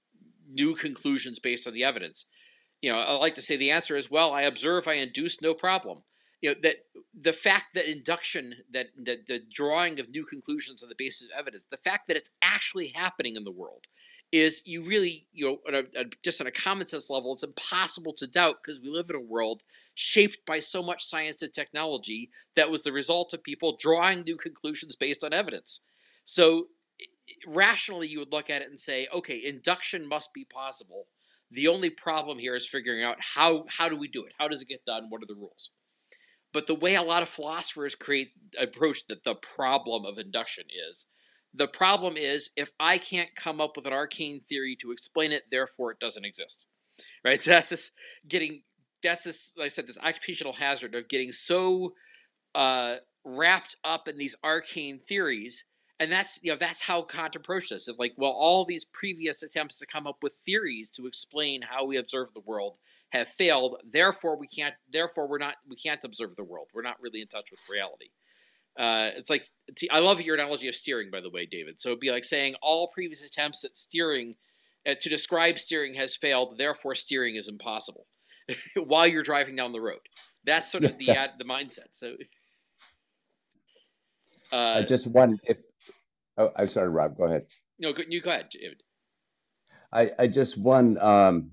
new conclusions based on the evidence. You know, I like to say the answer is, well, I observe, I induce, no problem. You know, that the fact that induction, that, that the drawing of new conclusions on the basis of evidence, the fact that it's actually happening in the world is you really, you know, on a, a, just on a common sense level, it's impossible to doubt because we live in a world shaped by so much science and technology that was the result of people drawing new conclusions based on evidence. So rationally, you would look at it and say, okay, induction must be possible. The only problem here is figuring out how how do we do it? How does it get done? What are the rules? But the way a lot of philosophers create approach that the problem of induction is, the problem is if I can't come up with an arcane theory to explain it, therefore it doesn't exist. Right? So that's this getting that's this like I said, this occupational hazard of getting so uh, wrapped up in these arcane theories. And that's you know that's how Kant approached this. Of like, well, all these previous attempts to come up with theories to explain how we observe the world have failed. Therefore, we can't. Therefore, we're not. We can't observe the world. We're not really in touch with reality. Uh, it's like I love your analogy of steering, by the way, David. So it'd be like saying all previous attempts at steering, uh, to describe steering, has failed. Therefore, steering is impossible while you're driving down the road. That's sort of the Yeah. uh, the mindset. So. Uh, Uh, just one. If oh, I'm sorry, Rob. Go ahead. No, go- you go ahead, David. I, I just one um,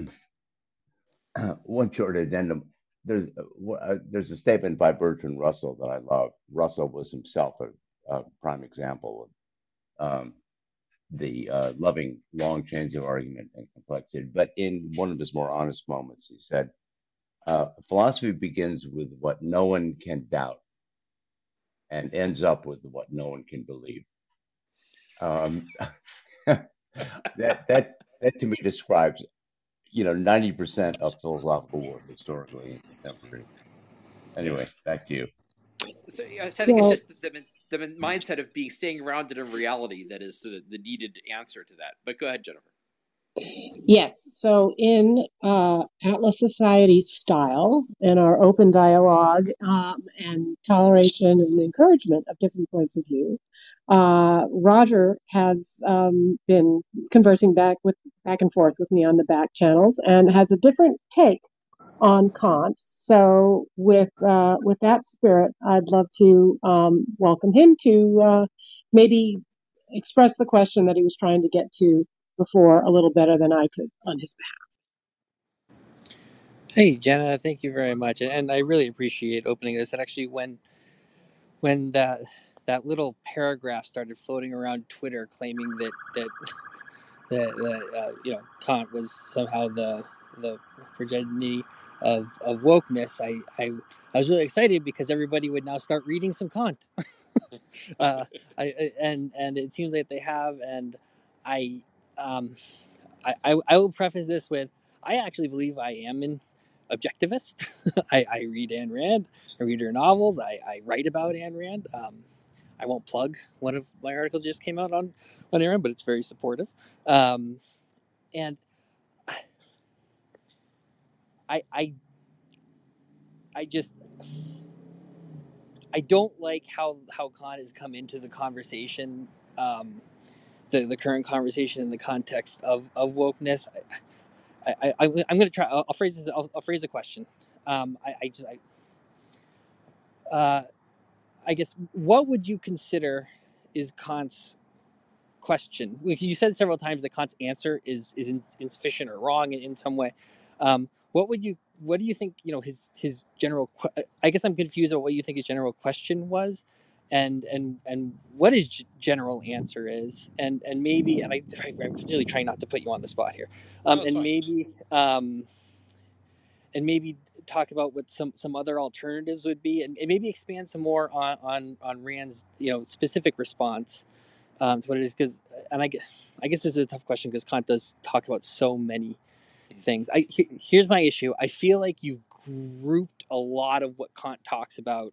one short addendum. There's uh, there's a statement by Bertrand Russell that I love. Russell was himself a, a prime example of um, the uh, loving long chains of argument and complexity. But in one of his more honest moments, he said, uh, "Philosophy begins with what no one can doubt, and ends up with what no one can believe." Um, that that that to me describes, you know, ninety percent of philosophical work historically and contemporary. Anyway, back to you. So, yeah, so I think it's So, just the, the, the mindset of being staying grounded in reality that is the, the needed answer to that. But go ahead, Jennifer. yes. So, in uh, Atlas Society style, in our open dialogue um, and toleration and encouragement of different points of view, uh, Roger has um, been conversing back with back and forth with me on the back channels and has a different take on Kant. So, with uh, with that spirit, I'd love to um, welcome him to uh, maybe express the question that he was trying to get to before a little better than I could on his behalf. Hey, Jenna, thank you very much, and, and I really appreciate opening this. And actually, when when that that little paragraph started floating around Twitter claiming that that that, that uh, you know Kant was somehow the the progeny of, of wokeness, I, I I was really excited because everybody would now start reading some Kant. uh, I, and and it seems like they have, and I um I, I, I will preface this with I actually believe I am an objectivist. I, I read Ayn Rand, I read her novels, I, I write about Ayn Rand. Um, I won't plug one of my articles just came out on on Aaron, but it's very supportive. Um, and I I I just I don't like how how Kant has come into the conversation, um, the the current conversation in the context of of wokeness. I, I, I I'm going to try. I'll, I'll phrase this. I'll, I'll phrase a question. Um, I, I just I uh, I guess what would you consider is Kant's question? You said several times that Kant's answer is is insufficient or wrong in, in some way. Um, what would you what do you think, you know, his his general I guess I'm confused about what you think his general question was, and and and what his general answer is, and and maybe, and I, I'm really trying not to put you on the spot here, um, No, it's and fine. maybe um, and maybe talk about what some some other alternatives would be, and, and maybe expand some more on on on Rand's, you know, specific response um, to what it is. Because, and I, I guess this is a tough question because Kant does talk about so many things. I he, here's my issue. I feel like you've grouped a lot of what Kant talks about,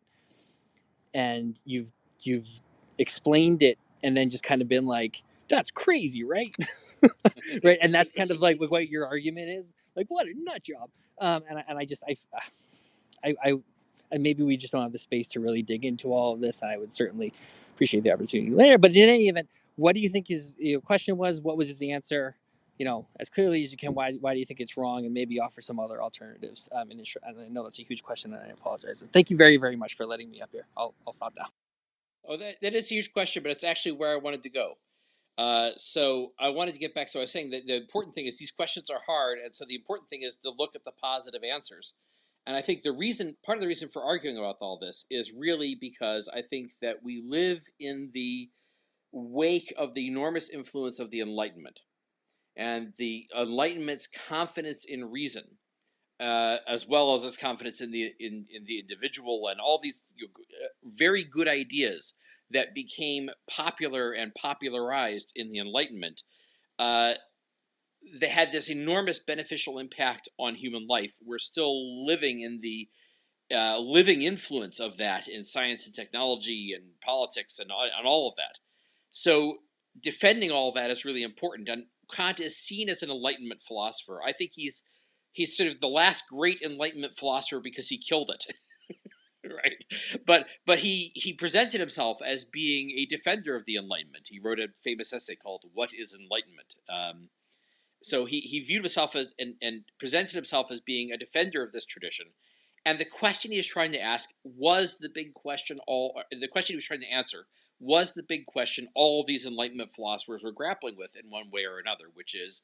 and you've you've explained it, and then just kind of been like, "That's crazy, right?" Right, and that's kind of like what your argument is. Like, what a nut job. Um, and I, and I just I, I I and maybe we just don't have the space to really dig into all of this. I would certainly appreciate the opportunity later. But in any event, what do you think his, you know, question was? What was his answer? You know, as clearly as you can. Why why do you think it's wrong? And maybe offer some other alternatives. Um, and I know that's a huge question, and I apologize. And thank you very very much for letting me up here. I'll I'll stop now. Oh, that, that is a huge question, but it's actually where I wanted to go. Uh, so I wanted to get back. So I was saying that the important thing is these questions are hard, and so the important thing is to look at the positive answers. And I think the reason, part of the reason for arguing about all this is really because I think that we live in the wake of the enormous influence of the Enlightenment and the Enlightenment's confidence in reason, uh, as well as its confidence in the in, in the individual, and all these, you know, very good ideas that became popular and popularized in the Enlightenment. Uh, they had this enormous beneficial impact on human life. We're still living in the uh, living influence of that in science and technology and politics and, and all of that. So defending all of that is really important. And Kant is seen as an Enlightenment philosopher. I think he's he's sort of the last great Enlightenment philosopher because he killed it. Right, but but he he presented himself as being a defender of the Enlightenment. He wrote a famous essay called "What is Enlightenment?" Um, so he he viewed himself as and, and presented himself as being a defender of this tradition. And the question he was trying to ask was the big question. All the question he was trying to answer was the big question all of these Enlightenment philosophers were grappling with in one way or another, which is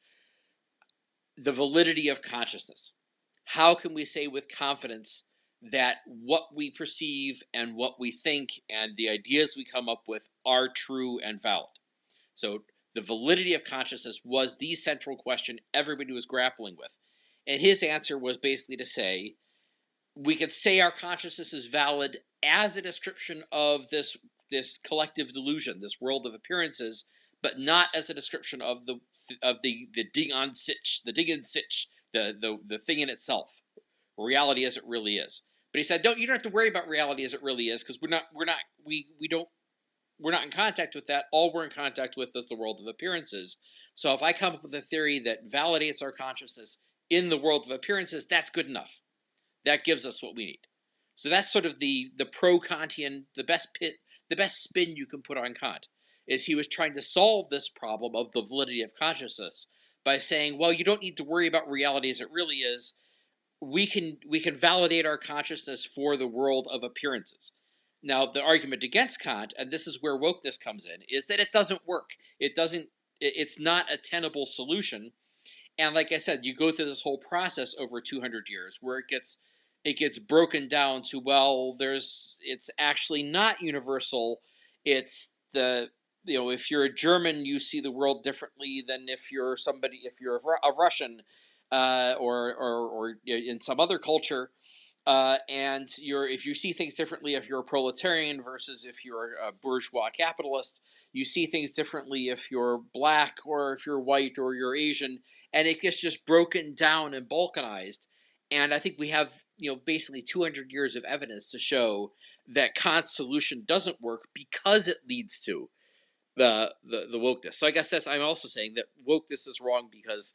the validity of consciousness. How can we say with confidence that what we perceive and what we think and the ideas we come up with are true and valid? So the validity of consciousness was the central question everybody was grappling with. And his answer was basically to say, we could say our consciousness is valid as a description of this, this collective delusion, this world of appearances, but not as a description of the of the the Ding an sich, the Ding an sich, the, the the thing in itself, reality as it really is. But he said, don't you don't have to worry about reality as it really is, because we're not we're not we we don't we're not in contact with that. All we're in contact with is the world of appearances. So if I come up with a theory that validates our consciousness in the world of appearances, that's good enough. That gives us what we need. So that's sort of the the pro-Kantian, the best pit, the best spin you can put on Kant, is he was trying to solve this problem of the validity of consciousness by saying, well, you don't need to worry about reality as it really is. We can we can validate our consciousness for the world of appearances. Now, the argument against Kant, and this is where wokeness comes in, is that it doesn't work. It doesn't. It's not a tenable solution. And like I said, you go through this whole process over two hundred years where it gets it gets broken down to, well, there's it's actually not universal. It's the you know if you're a German, you see the world differently than if you're somebody if you're a, a Russian uh, or or or in some other culture. Uh, and you're if you see things differently if you're a proletarian versus if you're a bourgeois capitalist, you see things differently if you're black or if you're white or you're Asian, and it gets just broken down and balkanized. And I think we have you know, basically two hundred years of evidence to show that Kant's solution doesn't work because it leads to the the, the wokeness. So I guess that's I'm also saying that wokeness is wrong because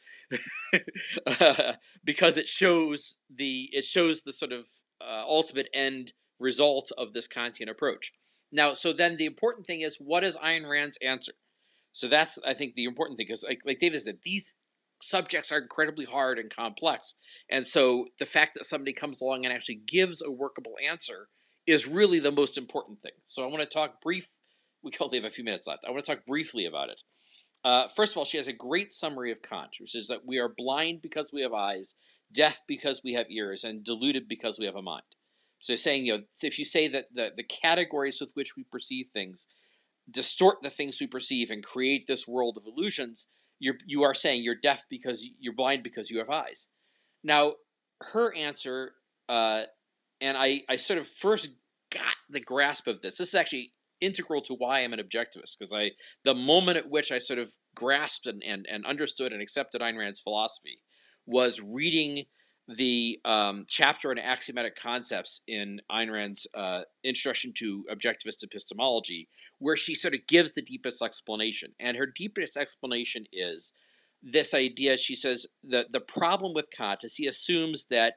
uh, because it shows the it shows the sort of uh, ultimate end result of this Kantian approach. Now, so then the important thing is, what is Ayn Rand's answer? So that's, I think, the important thing, because like, like David said, these subjects are incredibly hard and complex. And so the fact that somebody comes along and actually gives a workable answer is really the most important thing. So I want to talk brief, we only have a few minutes left. I want to talk briefly about it. Uh, first of all, she has a great summary of Kant, which is that we are blind because we have eyes, deaf because we have ears, and deluded because we have a mind. So saying, you know, if you say that the, the categories with which we perceive things distort the things we perceive and create this world of illusions, you're, you are saying you're deaf because you're blind because you have eyes. Now, her answer, uh, and I, I sort of first got the grasp of this. This is actually integral to why I'm an objectivist, because I, the moment at which I sort of grasped and, and, and understood and accepted Ayn Rand's philosophy was reading the um, chapter on axiomatic concepts in Ayn Rand's uh, Introduction to Objectivist Epistemology, where she sort of gives the deepest explanation. And her deepest explanation is this idea. She says that the problem with Kant is he assumes that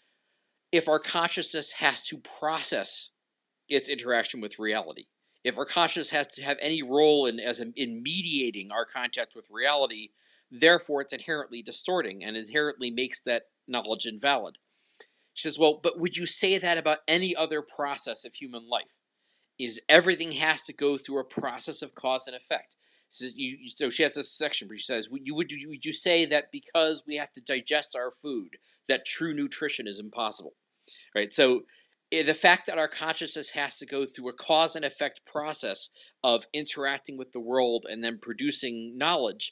if our consciousness has to process its interaction with reality, if our consciousness has to have any role in as a, in mediating our contact with reality, therefore it's inherently distorting and inherently makes that knowledge invalid. She says, well, but would you say that about any other process of human life? Is everything has to go through a process of cause and effect? So, you, so she has this section where she says, would you, would, you, would you say that because we have to digest our food, that true nutrition is impossible? Right? So the fact that our consciousness has to go through a cause and effect process of interacting with the world and then producing knowledge,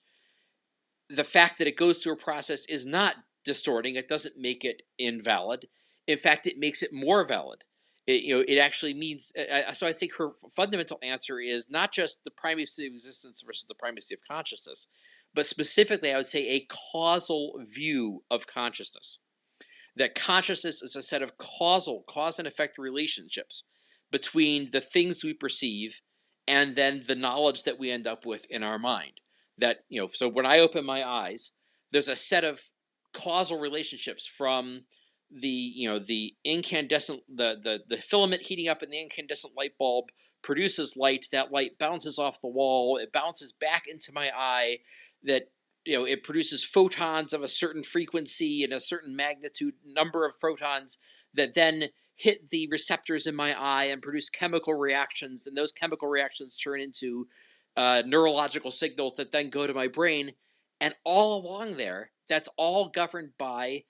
the fact that it goes through a process is not distorting. It doesn't make it invalid. In fact, it makes it more valid. It, you know, it actually means. Uh, so I think her fundamental answer is not just the primacy of existence versus the primacy of consciousness, but specifically, I would say a causal view of consciousness. That consciousness is a set of causal, cause and effect relationships between the things we perceive and then the knowledge that we end up with in our mind. That, you know, so when I open my eyes, there's a set of causal relationships from the, you know, the incandescent, the, the, the filament heating up in the incandescent light bulb produces light. That light bounces off the wall. It bounces back into my eye. That, you know, it produces photons of a certain frequency and a certain magnitude number of photons that then hit the receptors in my eye and produce chemical reactions. And those chemical reactions turn into uh, neurological signals that then go to my brain. And all along there, that's all governed by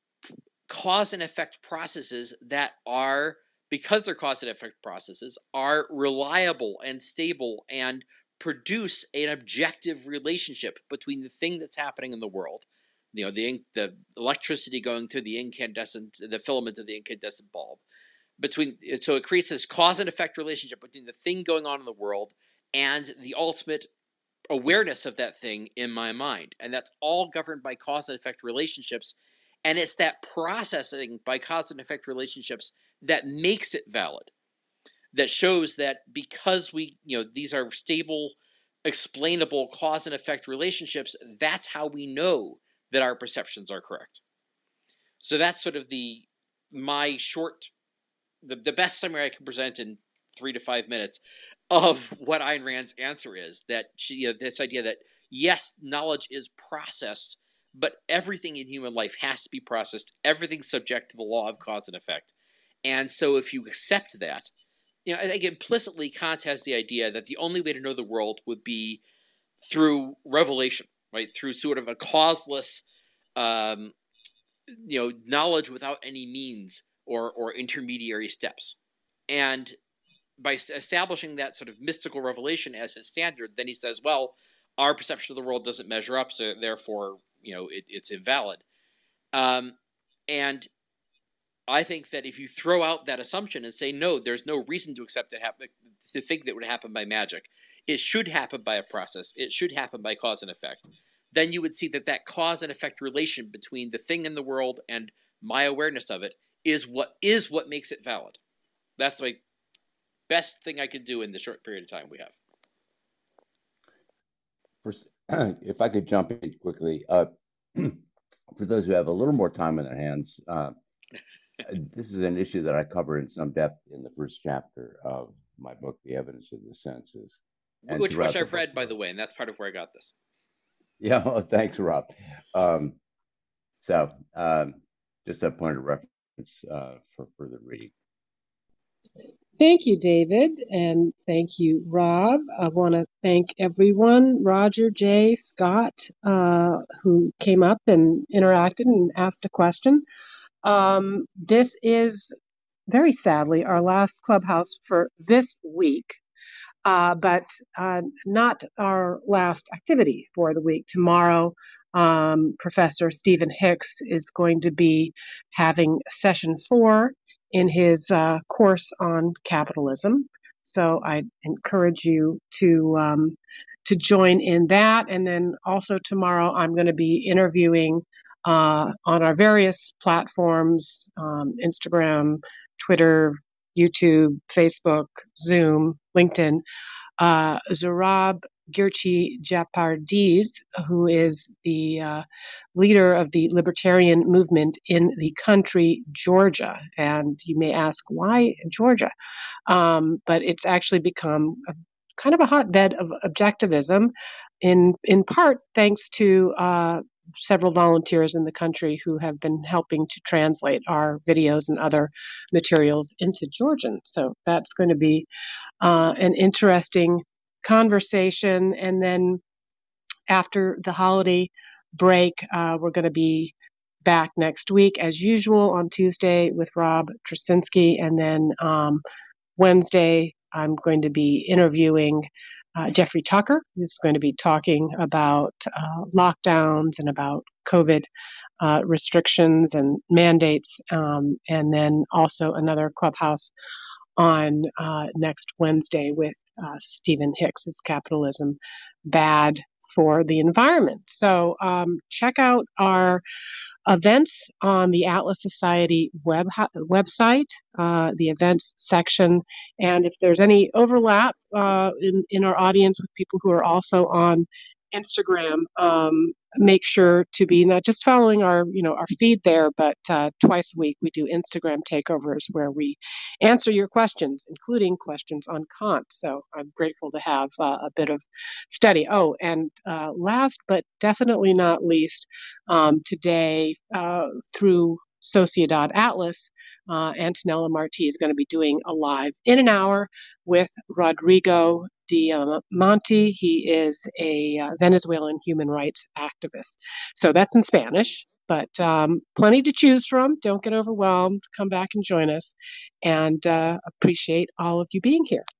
cause and effect processes that are, because they're cause and effect processes, are reliable and stable and produce an objective relationship between the thing that's happening in the world, you know, the the electricity going through the incandescent, the filament of the incandescent bulb, between, so it creates this cause and effect relationship between the thing going on in the world and the ultimate awareness of that thing in my mind. And that's all governed by cause and effect relationships. And it's that processing by cause and effect relationships that makes it valid. That shows that because we, you know, these are stable, explainable cause and effect relationships, that's how we know that our perceptions are correct. So that's sort of the, my short, the, the best summary I can present in three to five minutes of what Ayn Rand's answer is. That she, you know, this idea that yes, knowledge is processed, but everything in human life has to be processed. Everything's subject to the law of cause and effect. And so if you accept that, you know, I think implicitly Kant has the idea that the only way to know the world would be through revelation, right? Through sort of a causeless, um, you know, knowledge without any means or or intermediary steps. And by establishing that sort of mystical revelation as his standard, then he says, well, our perception of the world doesn't measure up, so therefore, you know, it, it's invalid. Um, and I think that if you throw out that assumption and say, no, there's no reason to accept it happen, to think that it would happen by magic, it should happen by a process, it should happen by cause and effect, then you would see that that cause and effect relation between the thing in the world and my awareness of it is what is what makes it valid. That's my best thing I could do in the short period of time we have. First, if I could jump in quickly, uh, for those who have a little more time on their hands, uh, this is an issue that I cover in some depth in the first chapter of my book, The Evidence of the Senses. And which which I've read, book, by the way, and that's part of where I got this. Yeah, well, thanks, Rob. Um, so, um, just a point of reference uh, for further reading. Thank you, David, and thank you, Rob. I want to thank everyone, Roger, Jay, Scott, uh, who came up and interacted and asked a question. Um, this is, very sadly, our last Clubhouse for this week, uh, but uh, not our last activity for the week. Tomorrow, um, Professor Stephen Hicks is going to be having session four in his uh, course on capitalism. So I encourage you to um, to join in that. And then also tomorrow, I'm going to be interviewing uh, on our various platforms, um, Instagram, Twitter, YouTube, Facebook, Zoom, LinkedIn, uh, Zurab Girchi Japardiz, who is the uh, leader of the libertarian movement in the country, Georgia. And you may ask, why Georgia? Um, but it's actually become a, kind of a hotbed of objectivism, in, in part thanks to uh, several volunteers in the country who have been helping to translate our videos and other materials into Georgian. So that's going to be uh, an interesting conversation. And then after the holiday break, uh, we're going to be back next week as usual on Tuesday with Rob Trasinski. And then um, Wednesday, I'm going to be interviewing uh, Jeffrey Tucker, who's going to be talking about uh, lockdowns and about COVID uh, restrictions and mandates. Um, and then also another Clubhouse on uh, next Wednesday with uh, Stephen Hicks. Is capitalism bad for the environment? So um, check out our events on the Atlas Society web website, uh, the events section. And if there's any overlap uh, in, in our audience with people who are also on Instagram, um, make sure to be not just following our, you know, our feed there, but uh, twice a week we do Instagram takeovers where we answer your questions, including questions on Kant. So I'm grateful to have uh, a bit of study. Oh, and uh, last but definitely not least, um, today uh, through Sociedad Atlas, uh, Antonella Marti is going to be doing a live in an hour with Rodrigo Diamante. He is a uh, Venezuelan human rights activist. So that's in Spanish, but um, plenty to choose from. Don't get overwhelmed. Come back and join us. And uh, appreciate all of you being here.